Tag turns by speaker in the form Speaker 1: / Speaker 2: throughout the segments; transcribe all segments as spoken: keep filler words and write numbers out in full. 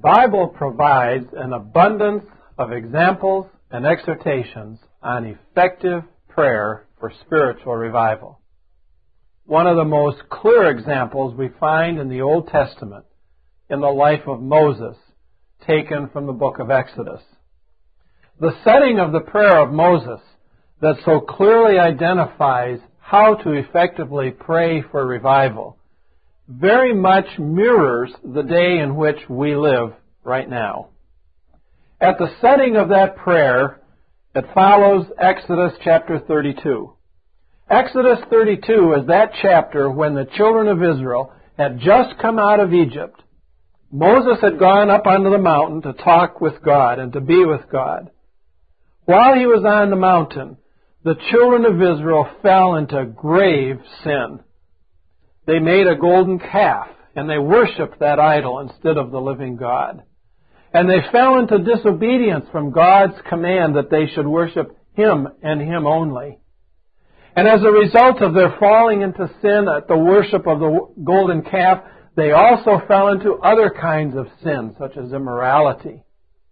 Speaker 1: Bible provides an abundance of examples and exhortations on effective prayer for spiritual revival. One of the most clear examples we find in the Old Testament in the life of Moses, taken from the book of Exodus. The setting of the prayer of Moses that so clearly identifies how to effectively pray for revival very much mirrors the day in which we live right now. At the setting of that prayer, it follows Exodus chapter thirty-two. Exodus thirty-two is that chapter when the children of Israel had just come out of Egypt. Moses had gone up onto the mountain to talk with God and to be with God. While he was on the mountain, the children of Israel fell into grave sin. They made a golden calf, and they worshipped that idol instead of the living God. And they fell into disobedience from God's command that they should worship Him and Him only. And as a result of their falling into sin at the worship of the golden calf, they also fell into other kinds of sin, such as immorality.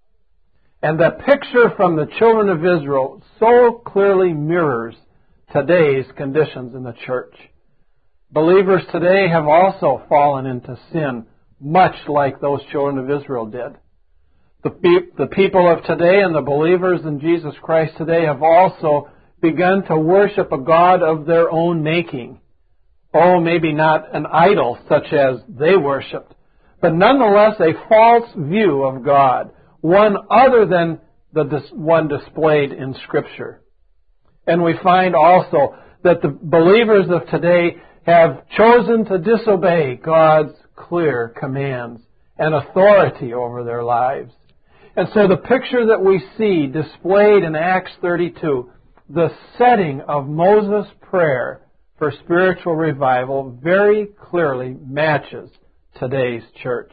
Speaker 1: And the picture from the children of Israel so clearly mirrors today's conditions in the church. Believers today have also fallen into sin, much like those children of Israel did. The, pe- the people of today and the believers in Jesus Christ today have also begun to worship a God of their own making. Oh, maybe not an idol such as they worshipped, but nonetheless a false view of God, one other than the dis- one displayed in Scripture. And we find also that the believers of today have chosen to disobey God's clear commands and authority over their lives. And so the picture that we see displayed in Acts thirty-two, the setting of Moses' prayer for spiritual revival, very clearly matches today's church.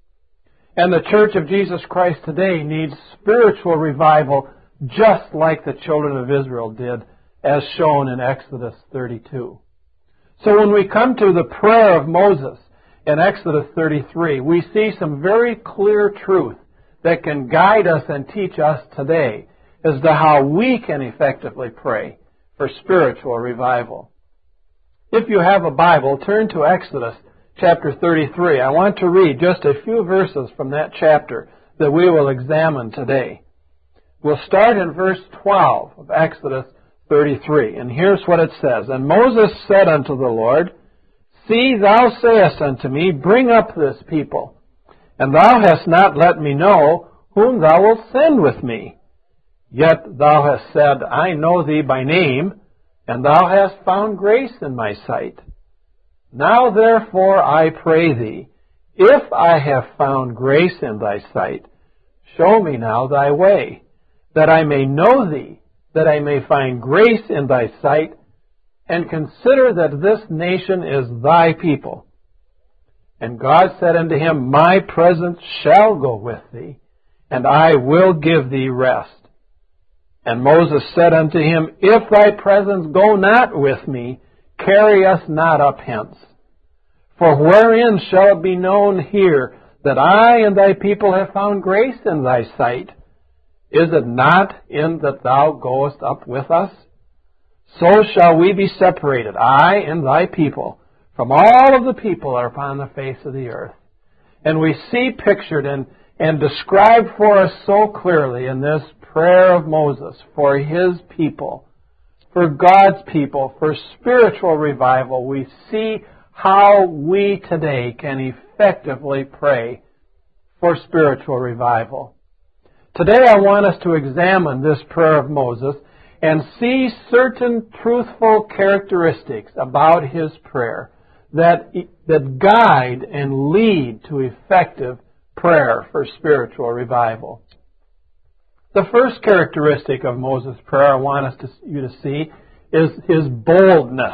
Speaker 1: And the Church of Jesus Christ today needs spiritual revival just like the children of Israel did, as shown in Exodus thirty-two. So when we come to the prayer of Moses in Exodus thirty-three, we see some very clear truth that can guide us and teach us today as to how we can effectively pray for spiritual revival. If you have a Bible, turn to Exodus chapter thirty-three. I want to read just a few verses from that chapter that we will examine today. We'll start in verse twelve of Exodus thirty-three, and here's what it says. And Moses said unto the Lord, See, thou sayest unto me, Bring up this people, and thou hast not let me know whom thou wilt send with me. Yet thou hast said, I know thee by name, and thou hast found grace in my sight. Now therefore I pray thee, if I have found grace in thy sight, show me now thy way, that I may know thee, that I may find grace in thy sight, and consider that this nation is thy people. And God said unto him, My presence shall go with thee, and I will give thee rest. And Moses said unto him, If thy presence go not with me, carry us not up hence. For wherein shall it be known here that I and thy people have found grace in thy sight? Is it not in that thou goest up with us? So shall we be separated, I and thy people, from all of the people that are upon the face of the earth. And we see pictured and, and described for us so clearly in this prayer of Moses for his people, for God's people, for spiritual revival. We see how we today can effectively pray for spiritual revival. Today I want us to examine this prayer of Moses and see certain truthful characteristics about his prayer that, that guide and lead to effective prayer for spiritual revival. The first characteristic of Moses' prayer I want us to, you to see is his boldness.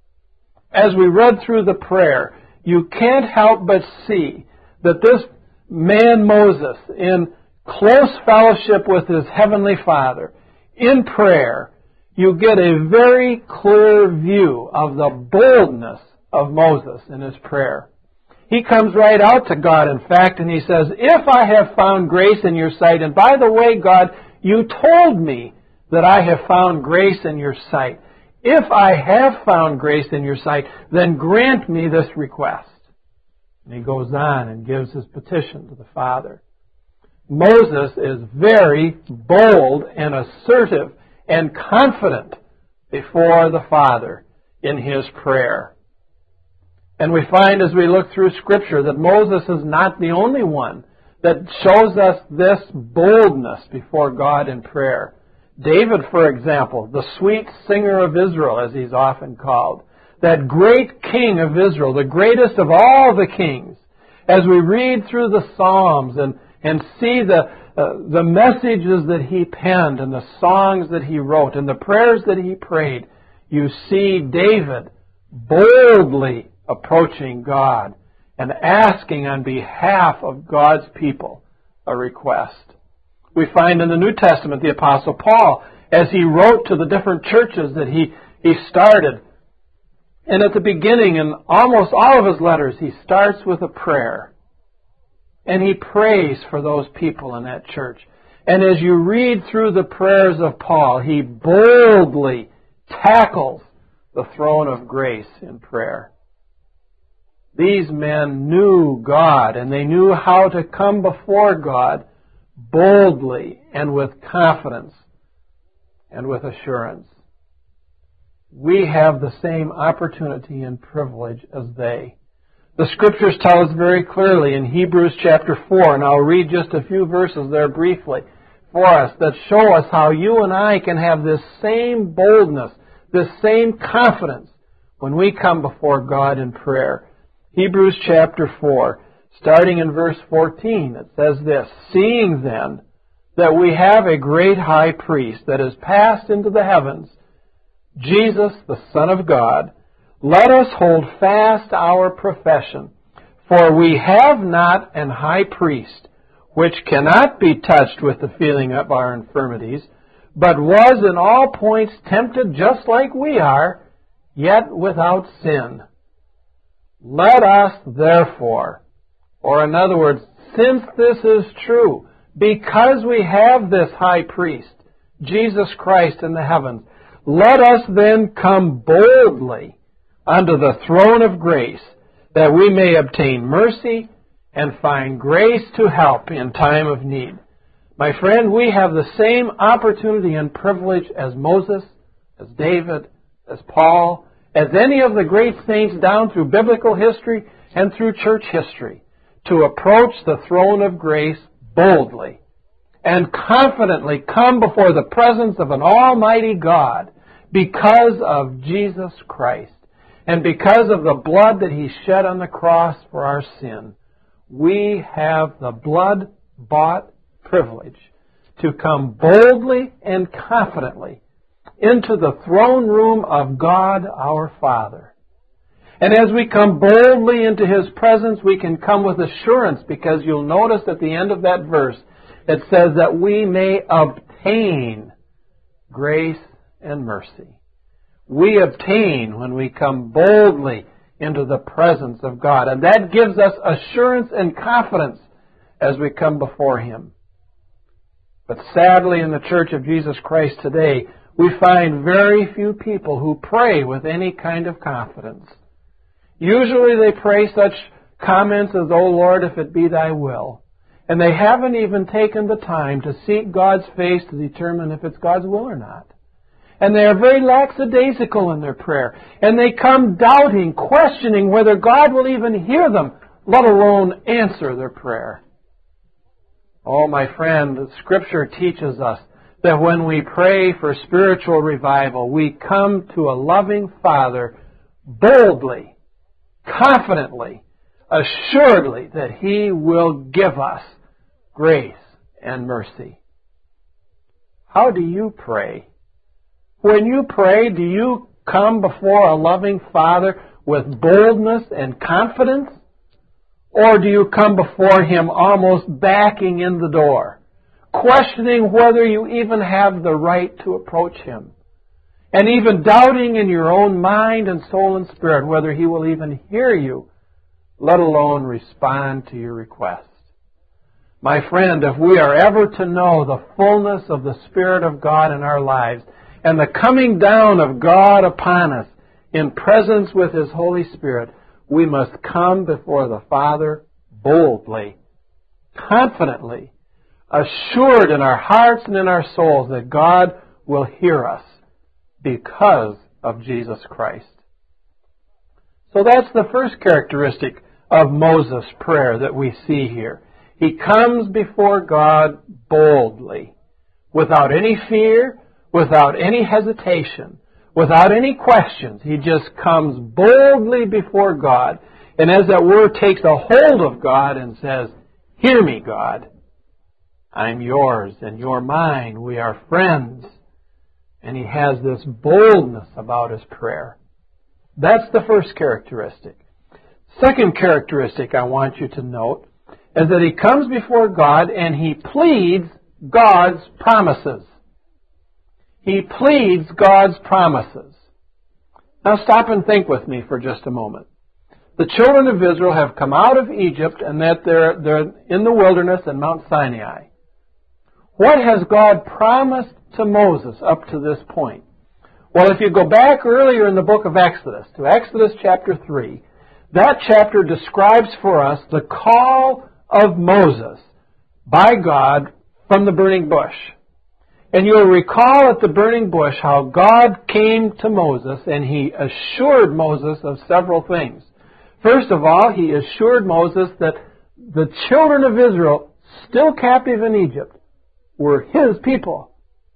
Speaker 1: As we read through the prayer, you can't help but see that this man Moses, in close fellowship with his heavenly Father, in prayer, you get a very clear view of the boldness of Moses in his prayer. he comes right out to God, in fact, and he says, if I have found grace in your sight, and by the way, God, you told me that I have found grace in your sight. If I have found grace in your sight, then grant me this request. And he goes on and gives his petition to the Father. Moses is very bold and assertive and confident before the Father in his prayer. And we find as we look through Scripture that Moses is not the only one that shows us this boldness before God in prayer. David, for example, the sweet singer of Israel, as he's often called, that great king of Israel, the greatest of all the kings, as we read through the Psalms and, and see the, uh, the messages that he penned and the songs that he wrote and the prayers that he prayed, you see David boldly approaching God and asking on behalf of God's people a request. We find in the New Testament the Apostle Paul, as he wrote to the different churches that he, he started, and at the beginning, in almost all of his letters, he starts with a prayer. And he prays for those people in that church. And as you read through the prayers of Paul, he boldly tackles the throne of grace in prayer. These men knew God, and they knew how to come before God boldly and with confidence and with assurance. We have the same opportunity and privilege as they. The Scriptures tell us very clearly in Hebrews chapter four, and I'll read just a few verses there briefly for us, that show us how you and I can have this same boldness, this same confidence when we come before God in prayer. Hebrews chapter four, starting in verse fourteen, it says this, seeing then that we have a great high priest that is passed into the heavens, Jesus, the Son of God, let us hold fast our profession. For we have not an high priest which cannot be touched with the feeling of our infirmities, but was in all points tempted just like we are, yet without sin. Let us therefore, or in other words, since this is true, because we have this high priest, Jesus Christ in the heavens, let us then come boldly unto the throne of grace, that we may obtain mercy and find grace to help in time of need. My friend, we have the same opportunity and privilege as Moses, as David, as Paul, as any of the great saints down through biblical history and through church history, to approach the throne of grace boldly and confidently come before the presence of an almighty God because of Jesus Christ and because of the blood that He shed on the cross for our sin. We have the blood-bought privilege to come boldly and confidently into the throne room of God our Father. And as we come boldly into His presence, we can come with assurance, because you'll notice at the end of that verse, it says that we may obtain grace and mercy. We obtain when we come boldly into the presence of God. And that gives us assurance and confidence as we come before Him. But sadly, in the Church of Jesus Christ today, we find very few people who pray with any kind of confidence. Usually they pray such comments as, "O Lord, if it be thy will." And they haven't even taken the time to seek God's face to determine if it's God's will or not. And they are very lackadaisical in their prayer. And they come doubting, questioning whether God will even hear them, let alone answer their prayer. Oh, my friend, the Scripture teaches us that when we pray for spiritual revival, we come to a loving Father boldly, confidently, assuredly that He will give us grace and mercy. How do you pray? When you pray, do you come before a loving Father with boldness and confidence? Or do you come before Him almost backing in the door, questioning whether you even have the right to approach Him, and even doubting in your own mind and soul and spirit whether He will even hear you let alone respond to your request. My friend, if we are ever to know the fullness of the Spirit of God in our lives and the coming down of God upon us in presence with His Holy Spirit, we must come before the Father boldly, confidently, assured in our hearts and in our souls that God will hear us because of Jesus Christ. So that's the first characteristic of Moses' prayer that we see here. He comes before God boldly, without any fear, without any hesitation, without any questions. He just comes boldly before God, and as that word takes a hold of God and says, "Hear me, God. I'm yours and you're mine. We are friends." And he has this boldness about his prayer. That's the first characteristic. Second characteristic I want you to note is that he comes before God and he pleads God's promises. He pleads God's promises. Now stop and think with me for just a moment. The children of Israel have come out of Egypt and that they're, they're in the wilderness in Mount Sinai. What has God promised to Moses up to this point? Well, if you go back earlier in the book of Exodus, to Exodus chapter three, that chapter describes for us the call of Moses by God from the burning bush. And you'll recall at the burning bush how God came to Moses and he assured Moses of several things. First of all, he assured Moses that the children of Israel, still captive in Egypt, were his people,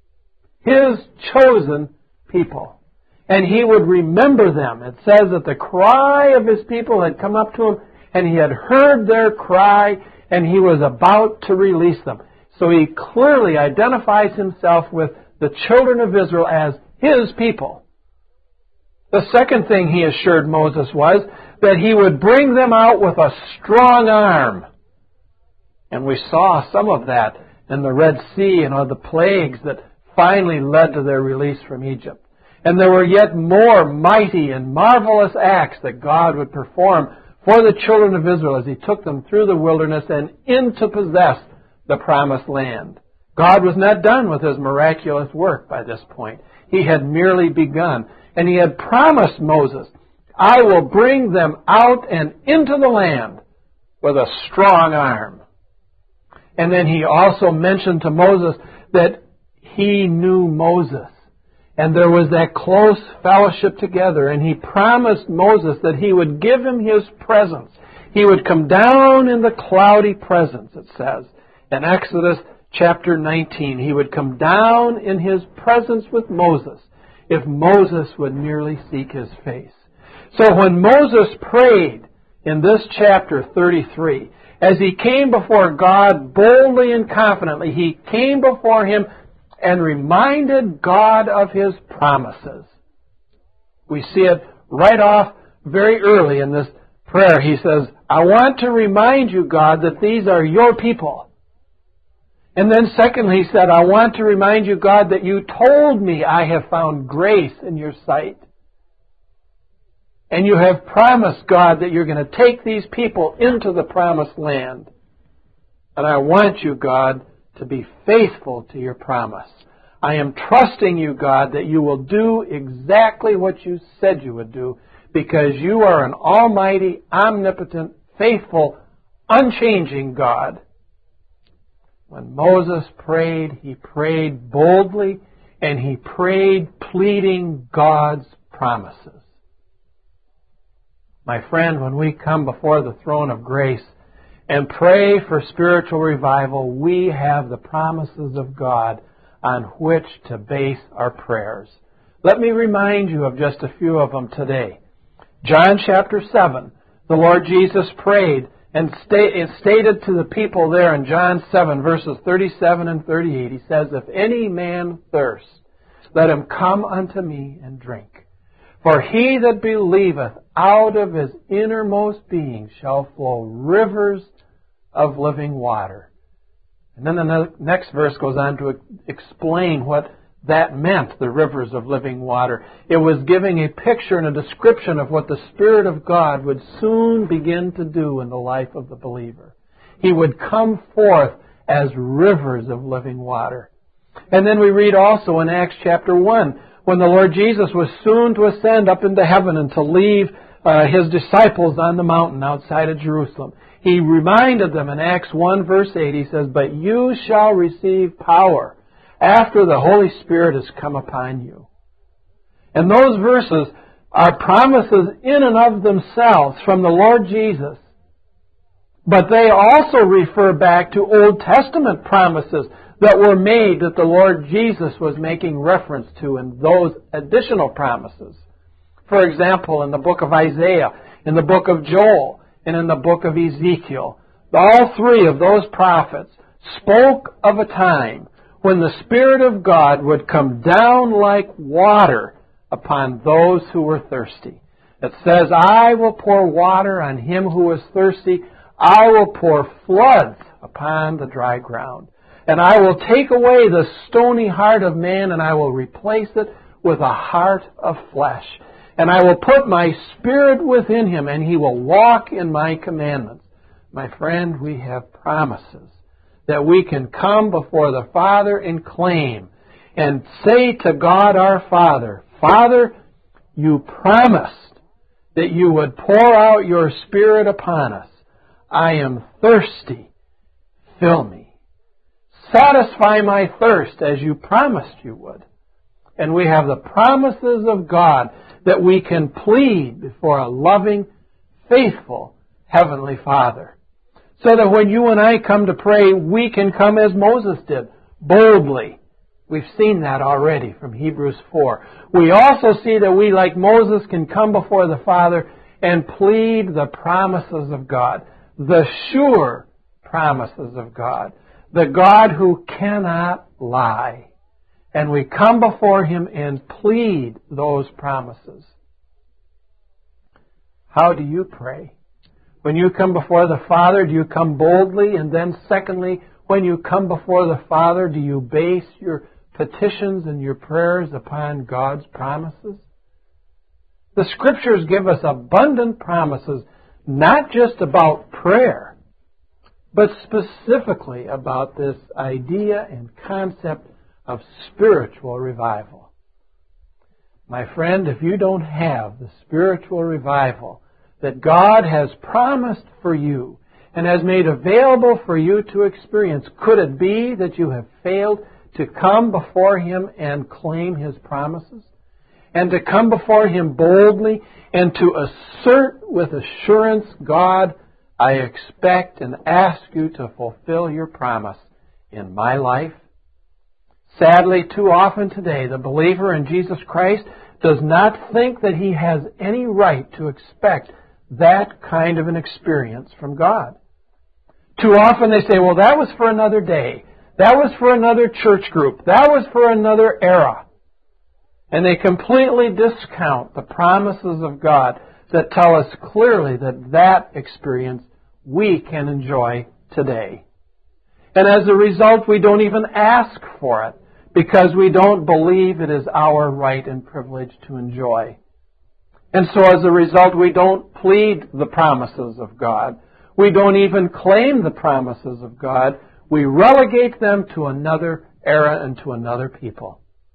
Speaker 1: his chosen people. And he would remember them. It says that the cry of his people had come up to him, and he had heard their cry, and he was about to release them. So he clearly identifies himself with the children of Israel as his people. The second thing he assured Moses was that he would bring them out with a strong arm. And we saw some of that in the Red Sea and all the plagues that finally led to their release from Egypt. And there were yet more mighty and marvelous acts that God would perform for the children of Israel as he took them through the wilderness and in to possess the promised land. God was not done with his miraculous work by this point. He had merely begun. And he had promised Moses, "I will bring them out and into the land with a strong arm." And then he also mentioned to Moses that he knew Moses. And there was that close fellowship together. And he promised Moses that he would give him his presence. He would come down in the cloudy presence, it says. In Exodus chapter nineteen, he would come down in his presence with Moses if Moses would merely seek his face. So when Moses prayed in this chapter thirty-three, as he came before God boldly and confidently, he came before him and reminded God of his promises. We see it right off very early in this prayer. He says, "I want to remind you, God, that these are your people." And then secondly, he said, "I want to remind you, God, that you told me I have found grace in your sight. And you have promised, God, that you're going to take these people into the promised land. And I want you, God, to be faithful to your promise. I am trusting you, God, that you will do exactly what you said you would do, because you are an almighty, omnipotent, faithful, unchanging God." When Moses prayed, he prayed boldly, and he prayed pleading God's promises. My friend, when we come before the throne of grace and pray for spiritual revival, we have the promises of God on which to base our prayers. Let me remind you of just a few of them today. John chapter seven, the Lord Jesus prayed and stated to the people there in John seven, verses thirty-seven and thirty-eight, he says, "If any man thirst, let him come unto me and drink. For he that believeth, out of his innermost being shall flow rivers of living water." And then the next verse goes on to explain what that meant, the rivers of living water. It was giving a picture and a description of what the Spirit of God would soon begin to do in the life of the believer. He would come forth as rivers of living water. And then we read also in Acts chapter one, when the Lord Jesus was soon to ascend up into heaven and to leave uh, His disciples on the mountain outside of Jerusalem. He reminded them in Acts one verse eight, He says, "But you shall receive power after the Holy Spirit has come upon you." And those verses are promises in and of themselves from the Lord Jesus. But they also refer back to Old Testament promises that were made that the Lord Jesus was making reference to in those additional promises. For example, in the book of Isaiah, in the book of Joel, and in the book of Ezekiel, all three of those prophets spoke of a time when the Spirit of God would come down like water upon those who were thirsty. It says, "I will pour water on him who is thirsty. I will pour floods upon the dry ground. And I will take away the stony heart of man, and I will replace it with a heart of flesh. And I will put my Spirit within him, and he will walk in my commandments." My friend, we have promises that we can come before the Father and claim and say to God our Father, "Father, you promised that you would pour out your Spirit upon us. I am thirsty. Fill me. Satisfy my thirst as you promised you would." And we have the promises of God that we can plead before a loving, faithful Heavenly Father. So that when you and I come to pray, we can come as Moses did, boldly. We've seen that already from Hebrews four. We also see that we, like Moses, can come before the Father and plead the promises of God, the sure promises of God, the God who cannot lie. And we come before Him and plead those promises. How do you pray? When you come before the Father, do you come boldly? And then secondly, when you come before the Father, do you base your petitions and your prayers upon God's promises? The Scriptures give us abundant promises, not just about prayer, but specifically about this idea and concept of spiritual revival. My friend, if you don't have the spiritual revival that God has promised for you and has made available for you to experience, could it be that you have failed to come before Him and claim His promises? And to come before Him boldly and to assert with assurance, "God, I expect and ask you to fulfill your promise in my life"? Sadly, too often today, the believer in Jesus Christ does not think that he has any right to expect that kind of an experience from God. Too often they say, "Well, that was for another day. That was for another church group. That was for another era." And they completely discount the promises of God that tell us clearly that that experience we can enjoy today. And as a result, we don't even ask for it because we don't believe it is our right and privilege to enjoy. And so as a result, we don't plead the promises of God. We don't even claim the promises of God. We relegate them to another era and to another people.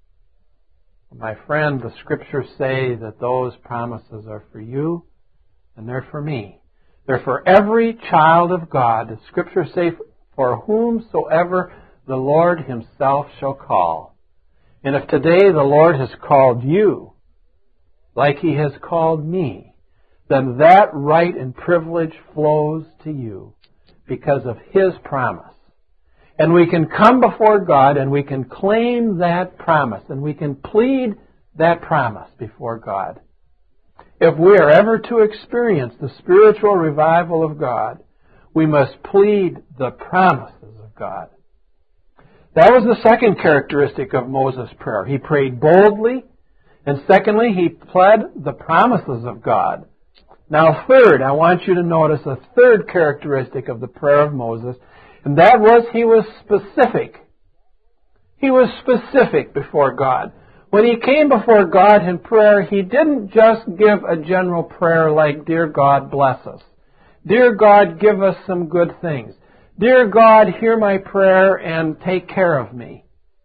Speaker 1: My friend, the Scriptures say that those promises are for you and they're for me. They're for every child of God. The Scriptures say, "For whomsoever the Lord Himself shall call." And if today the Lord has called you, like He has called me, then that right and privilege flows to you because of His promise. And we can come before God and we can claim that promise and we can plead that promise before God. If we are ever to experience the spiritual revival of God, we must plead the promises of God. That was the second characteristic of Moses' prayer. He prayed boldly, and secondly, he pled the promises of God. Now third, I want you to notice a third characteristic of the prayer of Moses, and that was he was specific. He was specific before God. When he came before God in prayer, he didn't just give a general prayer like, "Dear God, bless us. Dear God, give us some good things. Dear God, hear my prayer and take care of me."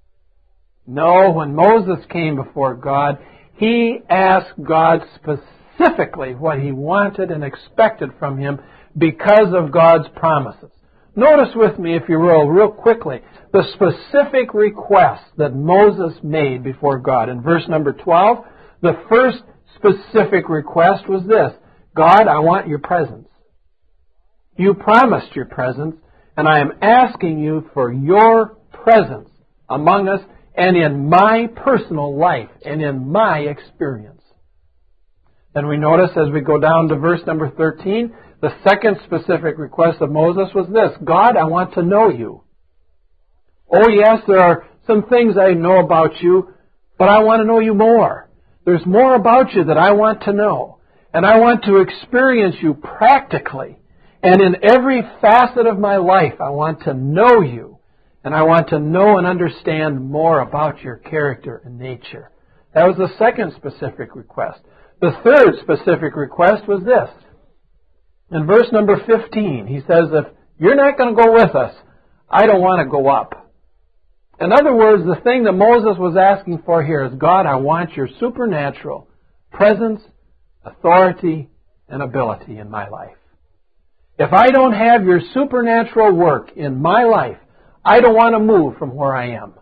Speaker 1: No, when Moses came before God, he asked God specifically what he wanted and expected from him because of God's promises. Notice with me, if you will, real quickly, the specific request that Moses made before God. In verse number twelve, the first specific request was this: "God, I want your presence. You promised your presence, and I am asking you for your presence among us and in my personal life and in my experience." Then we notice as we go down to verse number thirteen, the second specific request of Moses was this: "God, I want to know you. Oh yes, there are some things I know about you, but I want to know you more. There's more about you that I want to know. And I want to experience you practically. And in every facet of my life, I want to know you. And I want to know and understand more about your character and nature." That was the second specific request. The third specific request was this. In verse number fifteen, he says, "If you're not going to go with us, I don't want to go up." In other words, the thing that Moses was asking for here is, "God, I want your supernatural presence, authority, and ability in my life. If I don't have your supernatural work in my life, I don't want to move from where I am."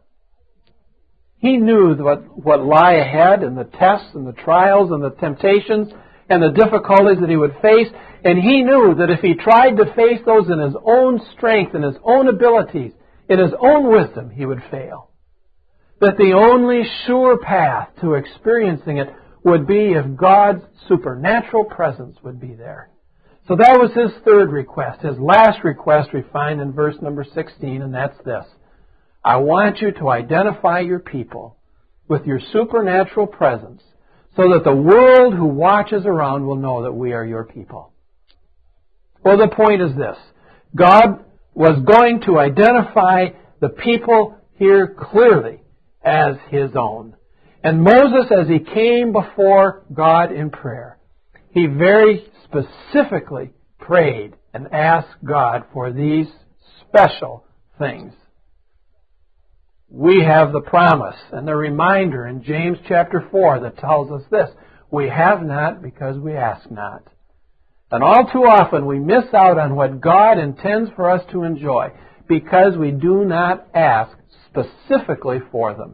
Speaker 1: He knew what, what lie ahead and the tests and the trials and the temptations and the difficulties that he would face. And he knew that if he tried to face those in his own strength and his own abilities, in his own wisdom, he would fail. That the only sure path to experiencing it would be if God's supernatural presence would be there. So that was his third request. His last request we find in verse number sixteen, and that's this: "I want you to identify your people with your supernatural presence so that the world who watches around will know that we are your people." Well, the point is this: God was going to identify the people here clearly as his own. And Moses, as he came before God in prayer, he very specifically prayed and asked God for these special things. We have the promise and the reminder in James chapter four that tells us this: "We have not because we ask not." And all too often we miss out on what God intends for us to enjoy because we do not ask specifically for them.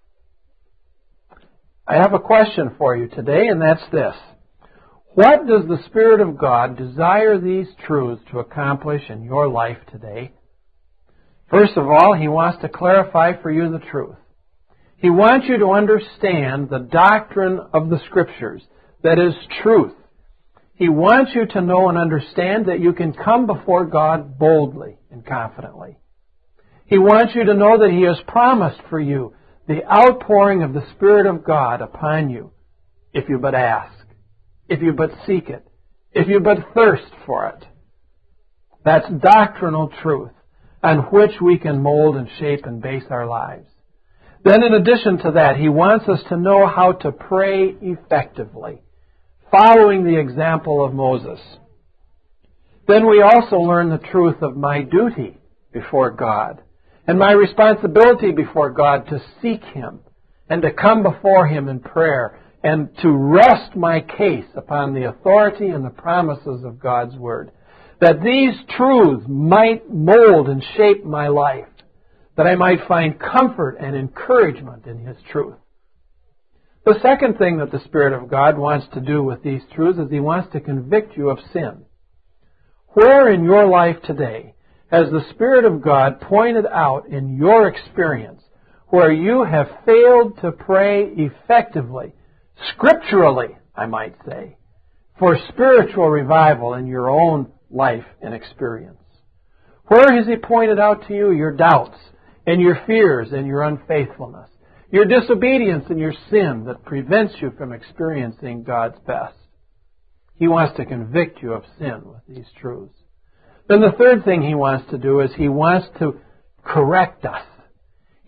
Speaker 1: I have a question for you today, and that's this: what does the Spirit of God desire these truths to accomplish in your life today? First of all, he wants to clarify for you the truth. He wants you to understand the doctrine of the Scriptures, that is truth. He wants you to know and understand that you can come before God boldly and confidently. He wants you to know that he has promised for you the outpouring of the Spirit of God upon you if you but ask, if you but seek it, if you but thirst for it. That's doctrinal truth on which we can mold and shape and base our lives. Then in addition to that, he wants us to know how to pray effectively, following the example of Moses. Then we also learn the truth of my duty before God and my responsibility before God to seek him and to come before him in prayer and to rest my case upon the authority and the promises of God's Word. That these truths might mold and shape my life, that I might find comfort and encouragement in his truth. The second thing that the Spirit of God wants to do with these truths is he wants to convict you of sin. Where in your life today has the Spirit of God pointed out in your experience where you have failed to pray effectively, scripturally, I might say, for spiritual revival in your own life and experience? Where has he pointed out to you your doubts and your fears and your unfaithfulness, your disobedience and your sin that prevents you from experiencing God's best? He wants to convict you of sin with these truths. Then the third thing he wants to do is he wants to correct us.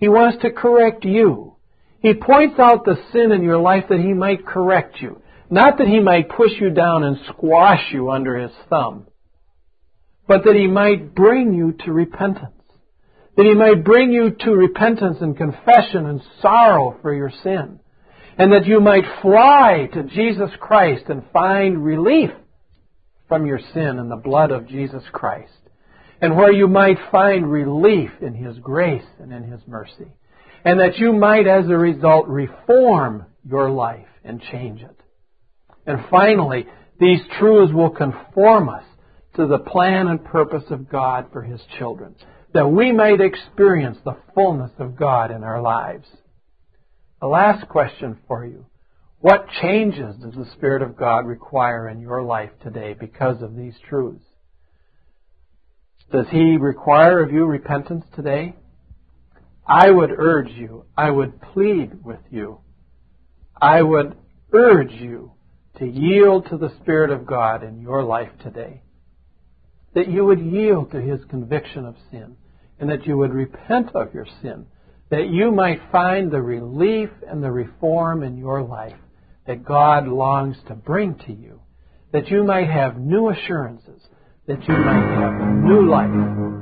Speaker 1: He wants to correct you. He points out the sin in your life that He might correct you. Not that He might push you down and squash you under His thumb, but that He might bring you to repentance. That He might bring you to repentance and confession and sorrow for your sin. And that you might fly to Jesus Christ and find relief from your sin in the blood of Jesus Christ. And where you might find relief in His grace and in His mercy. And that you might, as a result, reform your life and change it. And finally, these truths will conform us to the plan and purpose of God for His children, that we might experience the fullness of God in our lives. The last question for you: what changes does the Spirit of God require in your life today because of these truths? Does He require of you repentance today? I would urge you, I would plead with you, I would urge you to yield to the Spirit of God in your life today. That you would yield to His conviction of sin, and that you would repent of your sin, that you might find the relief and the reform in your life that God longs to bring to you, that you might have new assurances, that you might have new life